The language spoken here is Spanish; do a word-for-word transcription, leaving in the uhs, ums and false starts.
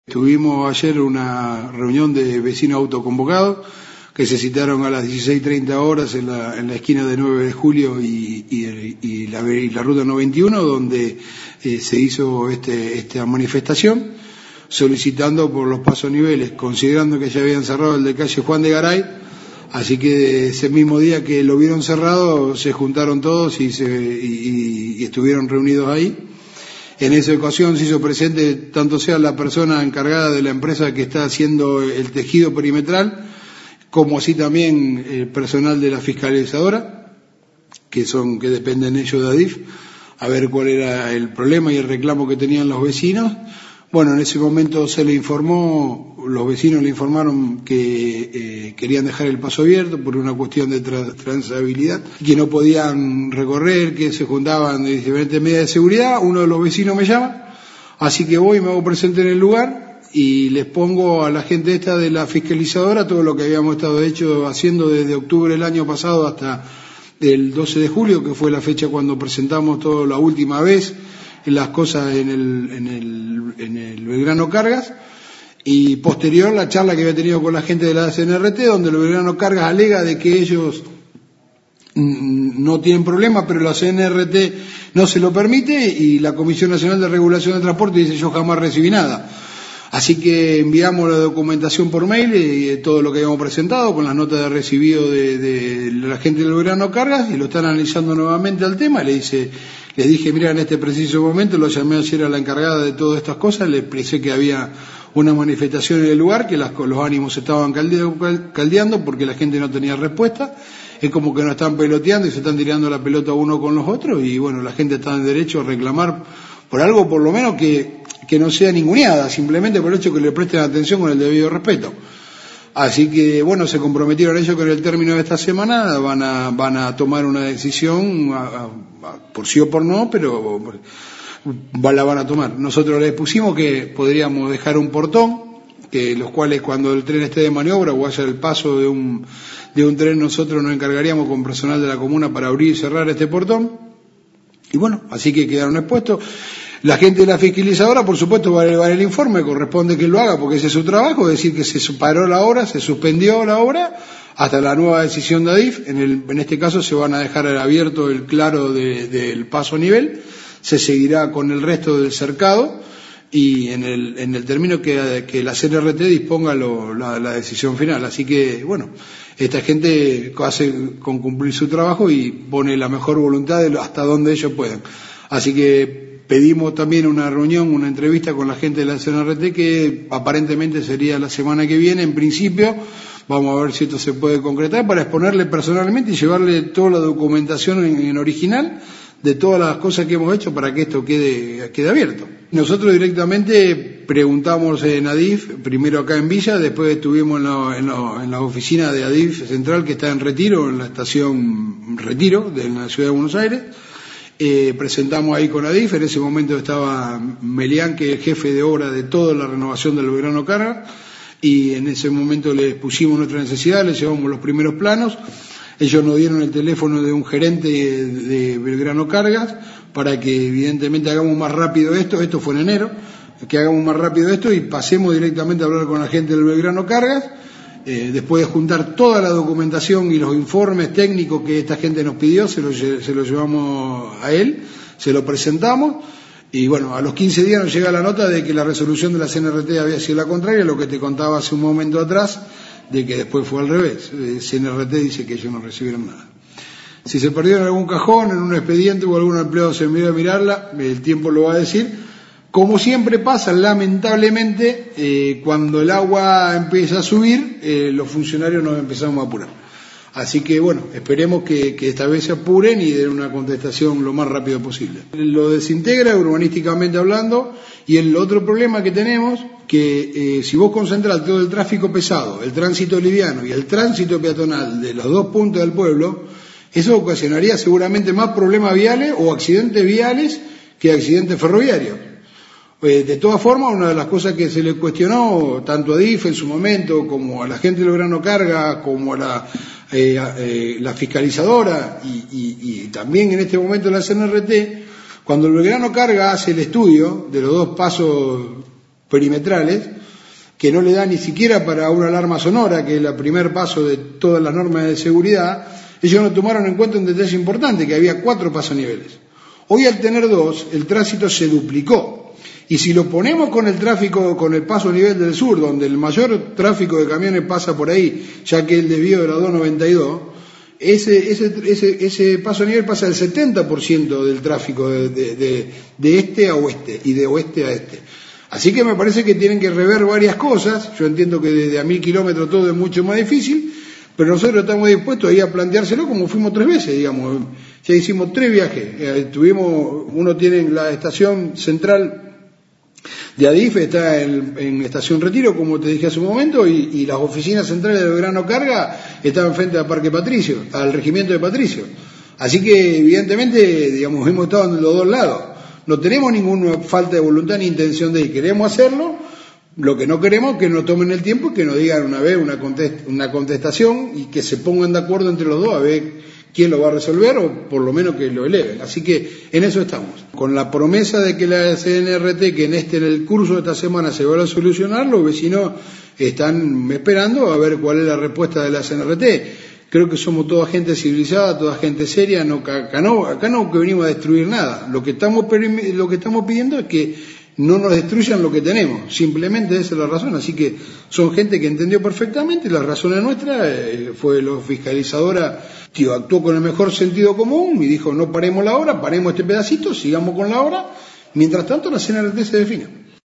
Tuvimos ayer una reunión de vecinos autoconvocados que se citaron a las dieciséis treinta horas en la, en la esquina de nueve de julio y, y, y, la, y la ruta noventa y uno, donde eh, se hizo este, esta manifestación solicitando por los pasos niveles, considerando que ya habían cerrado el de calle Juan de Garay. Así que ese mismo día que lo vieron cerrado se juntaron todos y, se, y, y estuvieron reunidos ahí. En esa ocasión se hizo presente tanto sea la persona encargada de la empresa que está haciendo el tejido perimetral, como así también el personal de la fiscalizadora, que son que dependen ellos de ADIF, a ver cuál era el problema y el reclamo que tenían los vecinos. Bueno, en ese momento se le informó, los vecinos le informaron que eh, querían dejar el paso abierto por una cuestión de tra transabilidad, que no podían recorrer, que se juntaban de diferentes medidas de seguridad. Uno de los vecinos me llama, así que voy y me hago presente en el lugar y les pongo a la gente esta de la fiscalizadora todo lo que habíamos estado hecho haciendo desde octubre del año pasado hasta el doce de julio, que fue la fecha cuando presentamos todo la última vez las cosas en el, en el, en el Belgrano Cargas, y posterior la charla que había tenido con la gente de la C N R T, donde el Belgrano Cargas alega de que ellos no tienen problema, pero la C N R T no se lo permite, y la Comisión Nacional de Regulación de Transporte dice: yo jamás recibí nada. Así que enviamos la documentación por mail, eh, todo lo que habíamos presentado, con las notas de recibido de, de la gente del Belgrano Cargas, y lo están analizando nuevamente al tema. Le dice, le dije, mira, en este preciso momento, lo llamé ayer a la encargada de todas estas cosas, le expresé que había una manifestación en el lugar, que las, los ánimos se estaban caldeando porque la gente no tenía respuesta. Es como que nos están peloteando y se están tirando la pelota uno con los otros, y bueno, la gente está en derecho a reclamar por algo, por lo menos que que no sea ninguneada, simplemente por el hecho que le presten atención con el debido respeto. Así que, bueno, se comprometieron ellos que en el término de esta semana van a, van a tomar una decisión, a, a, a, por sí o por no, pero va, la van a tomar. Nosotros les pusimos que podríamos dejar un portón, que los cuales cuando el tren esté de maniobra o haya el paso de un, de un tren, nosotros nos encargaríamos con personal de la comuna para abrir y cerrar este portón. Y bueno, así que quedaron expuestos. La gente de la fiscalizadora, por supuesto, va a elevar el informe, corresponde que lo haga porque ese es su trabajo, es decir, que se paró la obra, se suspendió la obra hasta la nueva decisión de ADIF. En, el, en este caso se van a dejar abierto el claro de, del paso a nivel, se seguirá con el resto del cercado, y en el, en el término que, que la C N R T disponga lo, la, la decisión final. Así que, bueno, esta gente hace con cumplir su trabajo y pone la mejor voluntad de lo, hasta donde ellos puedan. Así que pedimos también una reunión, una entrevista con la gente de la C N R T, que aparentemente sería la semana que viene. En principio, vamos a ver si esto se puede concretar para exponerle personalmente y llevarle toda la documentación en, en original de todas las cosas que hemos hecho para que esto quede, quede abierto. Nosotros directamente preguntamos en ADIF, primero acá en Villa, después estuvimos en la, en la, en la oficina de ADIF Central, que está en Retiro, en la estación Retiro de la Ciudad de Buenos Aires. Eh, presentamos ahí con ADIF, en ese momento estaba Melián, que es jefe de obra de toda la renovación del Belgrano Cargas, y en ese momento les pusimos nuestra necesidad, les llevamos los primeros planos. Ellos nos dieron el teléfono de un gerente de Belgrano Cargas para que evidentemente hagamos más rápido esto, esto fue en enero, que hagamos más rápido esto y pasemos directamente a hablar con la gente del Belgrano Cargas. Eh, después de juntar toda la documentación y los informes técnicos que esta gente nos pidió, se los se lo llevamos a él, se lo presentamos, y bueno, a los quince días nos llega la nota de que la resolución de la C N R T había sido la contraria, lo que te contaba hace un momento atrás, de que después fue al revés. Eh, C N R T dice que ellos no recibieron nada. Si se perdió en algún cajón, en un expediente o algún empleado se envió a mirarla, el tiempo lo va a decir. Como siempre pasa, lamentablemente, eh, cuando el agua empieza a subir, eh, los funcionarios nos empezamos a apurar. Así que, bueno, esperemos que, que esta vez se apuren y den una contestación lo más rápido posible. Lo desintegra urbanísticamente hablando, y el otro problema que tenemos, que eh, si vos concentrás todo el tráfico pesado, el tránsito liviano y el tránsito peatonal de los dos puntos del pueblo, eso ocasionaría seguramente más problemas viales o accidentes viales que accidentes ferroviarios. De todas formas, una de las cosas que se le cuestionó tanto a ADIF en su momento, como a la gente del Belgrano Cargas, como a la, eh, eh, la fiscalizadora y, y, y también en este momento la C N R T, cuando el Belgrano Cargas hace el estudio de los dos pasos perimetrales, que no le da ni siquiera para una alarma sonora, que es el primer paso de todas las normas de seguridad. Ellos no tomaron en cuenta un detalle importante, que había cuatro pasoniveles. Hoy, al tener dos, el tránsito se duplicó. Y si lo ponemos con el tráfico, con el paso a nivel del sur, donde el mayor tráfico de camiones pasa por ahí, ya que el desvío de la dos noventa y dos, ese, ese, ese, ese paso a nivel pasa el setenta por ciento del tráfico de, de, de, de este a oeste y de oeste a este. Así que me parece que tienen que rever varias cosas. Yo entiendo que desde a mil kilómetros todo es mucho más difícil, pero nosotros estamos dispuestos ahí a planteárselo como fuimos tres veces, digamos. Ya hicimos tres viajes. Eh, tuvimos, uno tiene la estación central de Adif, está en, en Estación Retiro, como te dije hace un momento, y, y las oficinas centrales de Belgrano Carga estaban frente al Parque Patricio, al Regimiento de Patricio. Así que, evidentemente, digamos, hemos estado en los dos lados. No tenemos ninguna falta de voluntad ni intención de ir. Queremos hacerlo. Lo que no queremos es que nos tomen el tiempo, que nos digan una vez una, contest- una contestación y que se pongan de acuerdo entre los dos a ver quién lo va a resolver, o por lo menos que lo eleven. Así que en eso estamos. Con la promesa de que la C N R T, que en este en el curso de esta semana se va a solucionar, los vecinos están esperando a ver cuál es la respuesta de la C N R T. Creo que somos toda gente civilizada, toda gente seria. No, acá no, acá no que venimos a destruir nada. Lo que estamos, lo que estamos pidiendo es que no nos destruyan lo que tenemos, simplemente esa es la razón. Así que son gente que entendió perfectamente. La razón es nuestra, eh, fue la fiscalizadora, tío, actuó con el mejor sentido común y dijo: no paremos la obra, paremos este pedacito, sigamos con la obra, mientras tanto la C N R T se define.